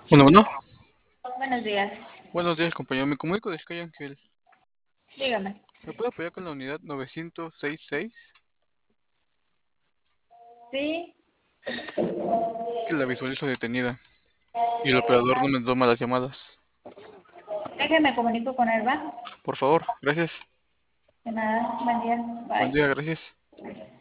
Bueno, bueno. Buenos días. Buenos días, compañero. Me comunico de Sky Ángel. Dígame. ¿Me puede apoyar con la unidad 966? Sí, Que la visualizo detenida y el operador no me toma las llamadas. déjeme comunico con él, ¿va? Por favor, gracias. De nada, buen día. Buen Bye. día, gracias.